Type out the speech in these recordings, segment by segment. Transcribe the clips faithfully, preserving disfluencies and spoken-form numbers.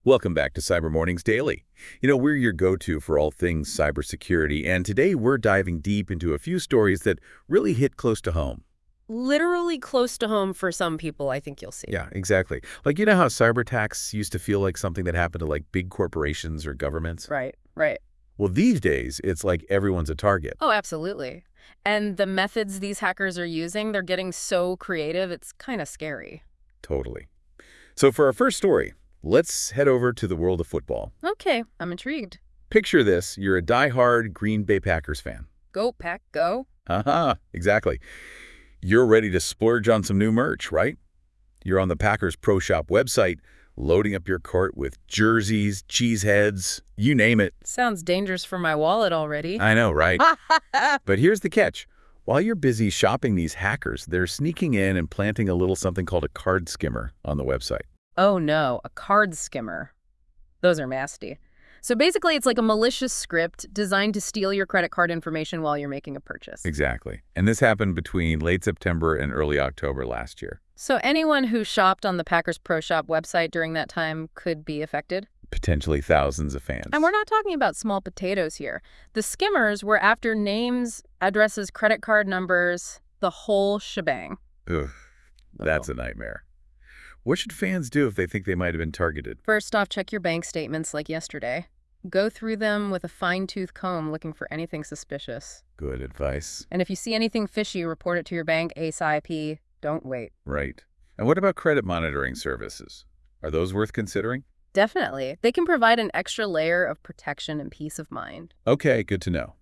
Welcome back to Cyber Mornings Daily. You know, we're your go-to for all things cybersecurity, and today we're diving deep into a few stories that really hit close to home. Literally close to home for some people, I think you'll see. Yeah, exactly. Like, you know how cyber attacks used to feel like something that happened to, like, big corporations or governments? Right, right. Well, these days, it's like everyone's a target. Oh, absolutely. And the methods these hackers are using, they're getting so creative, it's kind of scary. Totally. So for our first story, let's head over to the world of football. Okay, I'm intrigued. Picture this. You're a die-hard Green Bay Packers fan. Go, Pack, go. Haha, exactly. You're ready to splurge on some new merch, right? You're on the Packers Pro Shop website, loading up your cart with jerseys, cheeseheads, you name it. Sounds dangerous for my wallet already. I know, right? But here's the catch. While you're busy shopping these hackers, they're sneaking in and planting a little something called a card skimmer on the website. Oh no, a card skimmer. Those are nasty. So basically, it's like a malicious script designed to steal your credit card information while you're making a purchase. Exactly. And this happened between late September and early October last year. So anyone who shopped on the Packers Pro Shop website during that time could be affected? Potentially thousands of fans. And we're not talking about small potatoes here. The skimmers were after names, addresses, credit card numbers, the whole shebang. Ugh, that's a nightmare. What should fans do if they think they might have been targeted? First off, check your bank statements like yesterday. Go through them with a fine-tooth comb looking for anything suspicious. Good advice. And if you see anything fishy, report it to your bank ASAP. Don't wait. Right. And what about credit monitoring services? Are those worth considering? Definitely. They can provide an extra layer of protection and peace of mind. Okay, good to know.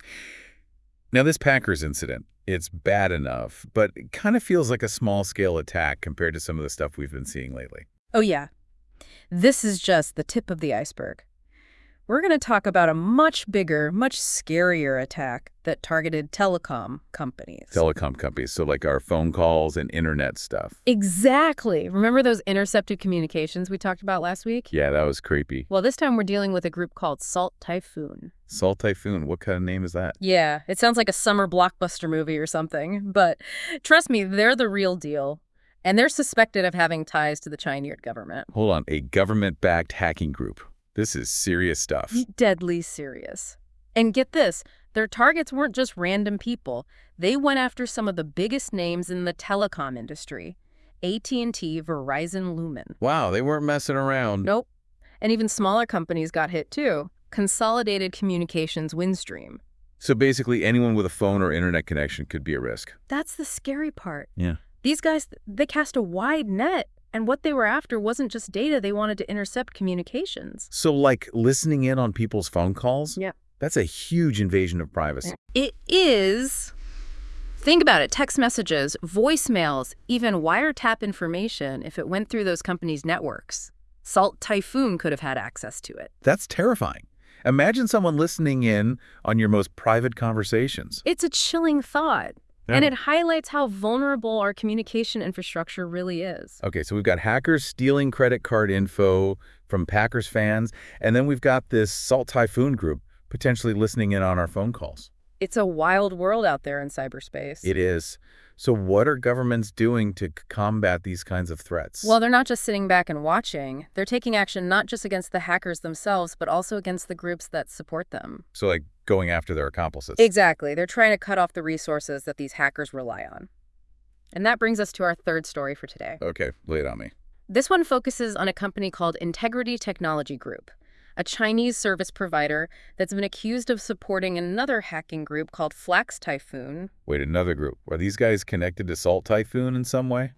Now, this Packers incident, it's bad enough, but it kind of feels like a small-scale attack compared to some of the stuff we've been seeing lately. Oh, yeah. This is just the tip of the iceberg. We're going to talk about a much bigger, much scarier attack that targeted telecom companies. Telecom companies, so like our phone calls and internet stuff. Exactly. Remember those intercepted communications we talked about last week? Yeah, that was creepy. Well, this time we're dealing with a group called Salt Typhoon. Salt Typhoon, what kind of name is that? Yeah, it sounds like a summer blockbuster movie or something. But trust me, they're the real deal. And they're suspected of having ties to the Chinese government. Hold on, a government-backed hacking group. This is serious stuff. Deadly serious. And get this, their targets weren't just random people. They went after some of the biggest names in the telecom industry. A T and T, Verizon, Lumen. Wow, they weren't messing around. Nope. And even smaller companies got hit too. Consolidated Communications, Windstream. So basically anyone with a phone or internet connection could be a risk. That's the scary part. Yeah. These guys, they cast a wide net. And what they were after wasn't just data, they wanted to intercept communications. So like listening in on people's phone calls? Yeah. That's a huge invasion of privacy. It is. Think about it. Text messages, voicemails, even wiretap information if it went through those companies' networks. Salt Typhoon could have had access to it. That's terrifying. Imagine someone listening in on your most private conversations. It's a chilling thought. Yeah. And it highlights how vulnerable our communication infrastructure really is. Okay, so we've got hackers stealing credit card info from Packers fans, and then we've got this Salt Typhoon group potentially listening in on our phone calls. It's a wild world out there in cyberspace. It is. So what are governments doing to combat these kinds of threats? Well, they're not just sitting back and watching. They're taking action not just against the hackers themselves, but also against the groups that support them. So like going after their accomplices. Exactly. They're trying to cut off the resources that these hackers rely on. And that brings us to our third story for today. Okay, lay it on me. This one focuses on a company called Integrity Technology Group, a Chinese service provider that's been accused of supporting another hacking group called Flax Typhoon. Wait, another group. Are these guys connected to Salt Typhoon in some way?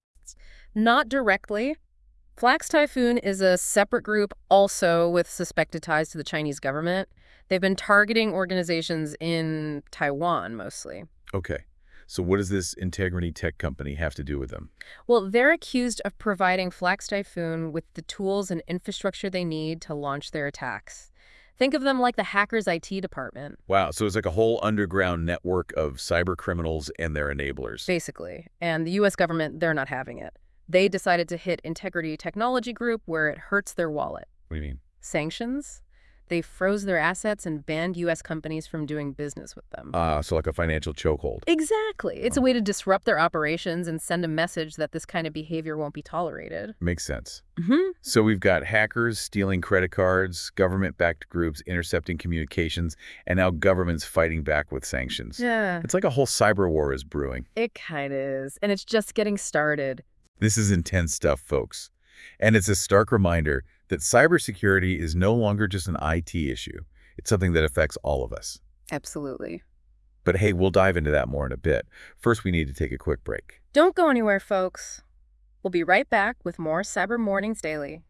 Not directly. Flax Typhoon is a separate group also with suspected ties to the Chinese government. They've been targeting organizations in Taiwan mostly. Okay. So what does this Integrity Tech company have to do with them? Well, they're accused of providing Flax Typhoon with the tools and infrastructure they need to launch their attacks. Think of them like the hackers' I T department. Wow, so it's like a whole underground network of cyber criminals and their enablers. Basically. And the U S government, they're not having it. They decided to hit Integrity Technology Group where it hurts their wallet. What do you mean? Sanctions? They froze their assets and banned U S companies from doing business with them. Ah, so like a financial chokehold. Exactly. It's Oh. a way to disrupt their operations and send a message that this kind of behavior won't be tolerated. Makes sense. Mm-hmm. So we've got hackers stealing credit cards, government-backed groups intercepting communications, and now governments fighting back with sanctions. Yeah, It's like a whole cyber war is brewing. it kind of is. And it's just getting started. This is intense stuff, folks. And it's a stark reminder that cybersecurity is no longer just an I T issue. It's something that affects all of us. Absolutely. But hey, we'll dive into that more in a bit. First, we need to take a quick break. Don't go anywhere, folks. We'll be right back with more Cyber Mornings Daily.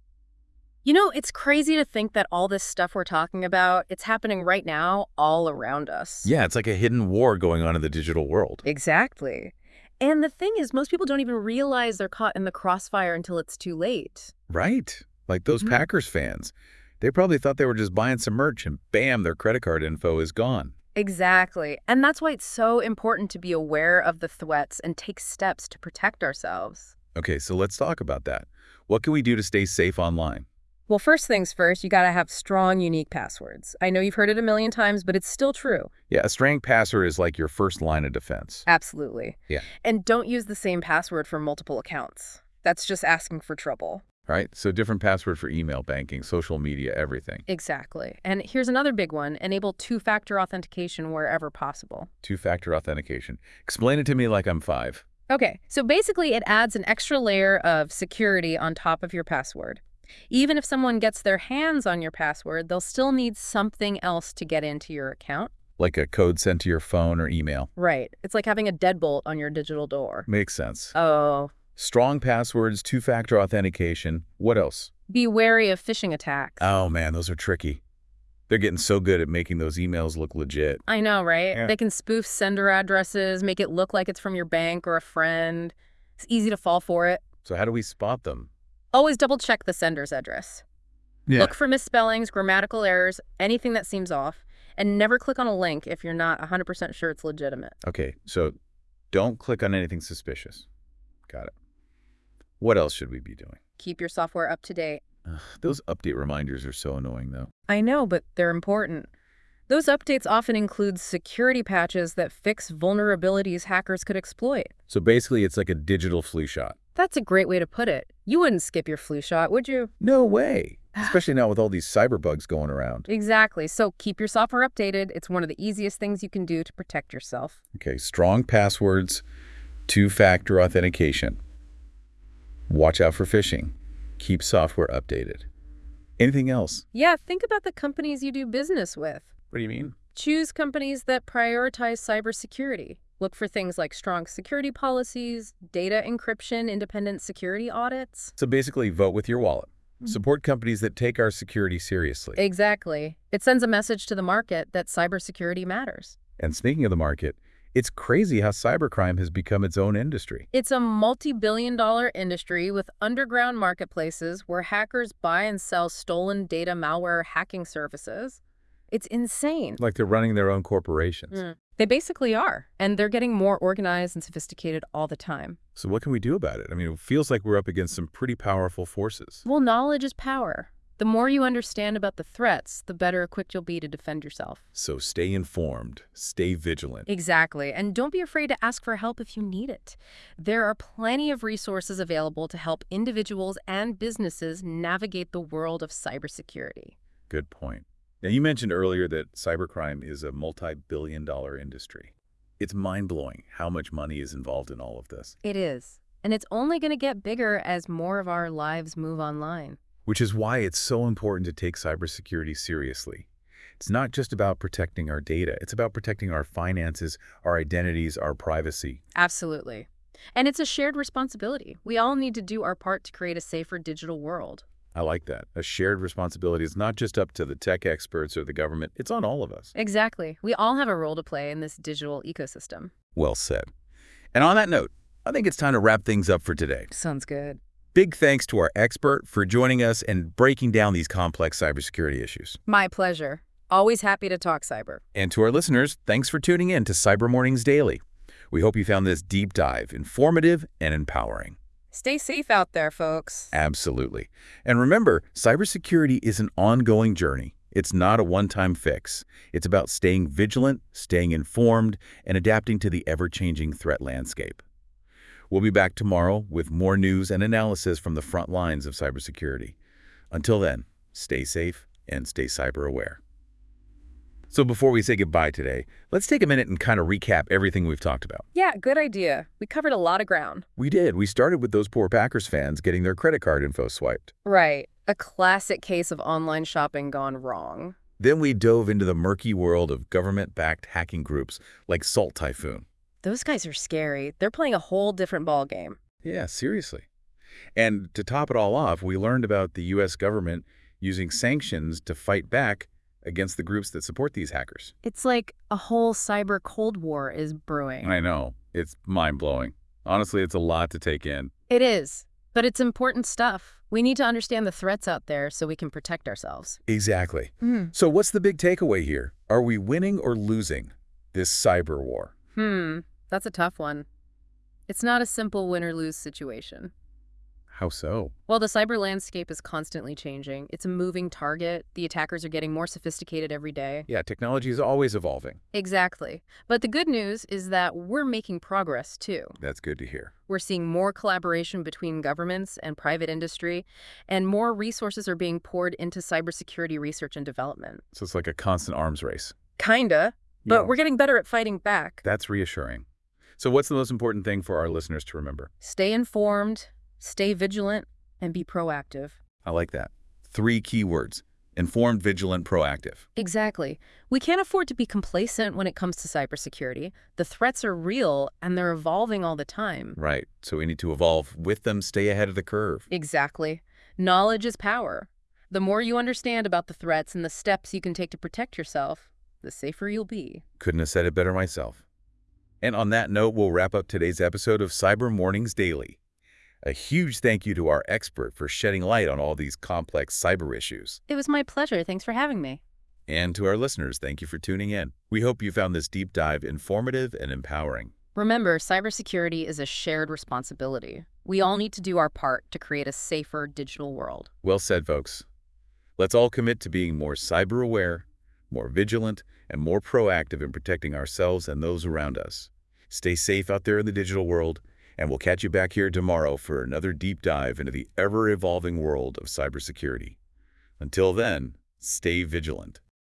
You know, it's crazy to think that all this stuff we're talking about, it's happening right now all around us. Yeah, it's like a hidden war going on in the digital world. Exactly. And the thing is, most people don't even realize they're caught in the crossfire until it's too late. Right. Like those Mhm. Packers fans. They probably thought they were just buying some merch and bam, their credit card info is gone. Exactly. And that's why it's so important to be aware of the threats and take steps to protect ourselves. Okay, so let's talk about that. What can we do to stay safe online? Well, first things first, you gotta have strong, unique passwords. I know you've heard it a million times, but it's still true. Yeah, a strong password is like your first line of defense. Absolutely. Yeah. And don't use the same password for multiple accounts. That's just asking for trouble. Right? So different password for email, banking, social media, everything. Exactly. And here's another big one. Enable two-factor authentication wherever possible. Two-factor authentication. Explain it to me like I'm five. Okay, so basically it adds an extra layer of security on top of your password. Even if someone gets their hands on your password, they'll still need something else to get into your account. Like a code sent to your phone or email. Right. It's like having a deadbolt on your digital door. Makes sense. Oh. Strong passwords, two-factor authentication. What else? Be wary of phishing attacks. Oh man, those are tricky. They're getting so good at making those emails look legit. I know, right? Yeah. They can spoof sender addresses, make it look like it's from your bank or a friend. It's easy to fall for it. So how do we spot them? Always double check the sender's address. Look for misspellings, grammatical errors, anything that seems off, and never click on a link if you're not one hundred percent sure it's legitimate. Okay, so don't click on anything suspicious. Got it. What else should we be doing? Keep your software up to date. Ugh, those update reminders are so annoying, though. I know, but they're important. Those updates often include security patches that fix vulnerabilities hackers could exploit. So basically, it's like a digital flu shot. That's a great way to put it. You wouldn't skip your flu shot, would you? No way. Especially now with all these cyber bugs going around. Exactly. So keep your software updated. It's one of the easiest things you can do to protect yourself. Okay, strong passwords, two-factor authentication. Watch out for phishing. Keep software updated. Anything else? Yeah, think about the companies you do business with. What do you mean? Choose companies that prioritize cybersecurity. Look for things like strong security policies, data encryption, independent security audits. So basically, vote with your wallet. Support companies that take our security seriously. Exactly. It sends a message to the market that cybersecurity matters. And speaking of the market, it's crazy how cybercrime has become its own industry. It's a multi-billion dollar industry with underground marketplaces where hackers buy and sell stolen data malware hacking services. It's insane. Like they're running their own corporations. Mm. They basically are, and they're getting more organized and sophisticated all the time. So what can we do about it? I mean, it feels like we're up against some pretty powerful forces. Well, knowledge is power. The more you understand about the threats, the better equipped you'll be to defend yourself. So stay informed, stay vigilant. Exactly, and don't be afraid to ask for help if you need it. There are plenty of resources available to help individuals and businesses navigate the world of cybersecurity. Good point. Now, you mentioned earlier that cybercrime is a multi-billion dollar industry. It's mind-blowing how much money is involved in all of this. It is, and it's only going to get bigger as more of our lives move online. Which is why it's so important to take cybersecurity seriously. It's not just about protecting our data. It's about protecting our finances, our identities, our privacy. Absolutely. And it's a shared responsibility. We all need to do our part to create a safer digital world. I like that. A shared responsibility is not just up to the tech experts or the government. It's on all of us. Exactly. We all have a role to play in this digital ecosystem. Well said. And on that note, I think it's time to wrap things up for today. Sounds good. Big thanks to our expert for joining us and breaking down these complex cybersecurity issues. My pleasure. Always happy to talk cyber. And to our listeners, thanks for tuning in to Cyber Mornings Daily. We hope you found this deep dive informative and empowering. Stay safe out there, folks. Absolutely. And remember, cybersecurity is an ongoing journey. It's not a one-time fix. It's about staying vigilant, staying informed, and adapting to the ever-changing threat landscape. We'll be back tomorrow with more news and analysis from the front lines of cybersecurity. Until then, stay safe and stay cyber aware. So before we say goodbye today, let's take a minute and kind of recap everything we've talked about. Yeah, good idea. We covered a lot of ground. We did. We started with those poor Packers fans getting their credit card info swiped. Right. A classic case of online shopping gone wrong. Then we dove into the murky world of government-backed hacking groups like Salt Typhoon. Those guys are scary. They're playing a whole different ballgame. Yeah, seriously. And to top it all off, we learned about the U S government using sanctions to fight back against the groups that support these hackers. It's like a whole cyber Cold War is brewing. I know. It's mind-blowing. Honestly, it's a lot to take in. It is. But it's important stuff. We need to understand the threats out there so we can protect ourselves. Exactly. Mm. So what's the big takeaway here? Are we winning or losing this cyber war? Hmm. That's a tough one. It's not a simple win or lose situation. How so? Well, the cyber landscape is constantly changing. It's a moving target. The attackers are getting more sophisticated every day. Yeah, technology is always evolving. Exactly. But the good news is that we're making progress, too. That's good to hear. We're seeing more collaboration between governments and private industry, and more resources are being poured into cybersecurity research and development. So it's like a constant arms race. Kinda, but Yeah. we're getting better at fighting back. That's reassuring. So what's the most important thing for our listeners to remember? Stay informed, stay vigilant, and be proactive. I like that. Three key words: informed, vigilant, proactive. Exactly. We can't afford to be complacent when it comes to cybersecurity. The threats are real, and they're evolving all the time. Right. So we need to evolve with them, stay ahead of the curve. Exactly. Knowledge is power. The more you understand about the threats and the steps you can take to protect yourself, the safer you'll be. Couldn't have said it better myself. And on that note, we'll wrap up today's episode of Cyber Mornings Daily. A huge thank you to our expert for shedding light on all these complex cyber issues. It was my pleasure. Thanks for having me. And to our listeners, thank you for tuning in. We hope you found this deep dive informative and empowering. Remember, cybersecurity is a shared responsibility. We all need to do our part to create a safer digital world. Well said, folks. Let's all commit to being more cyber aware, more vigilant, and more proactive in protecting ourselves and those around us. Stay safe out there in the digital world, and we'll catch you back here tomorrow for another deep dive into the ever-evolving world of cybersecurity. Until then, stay vigilant.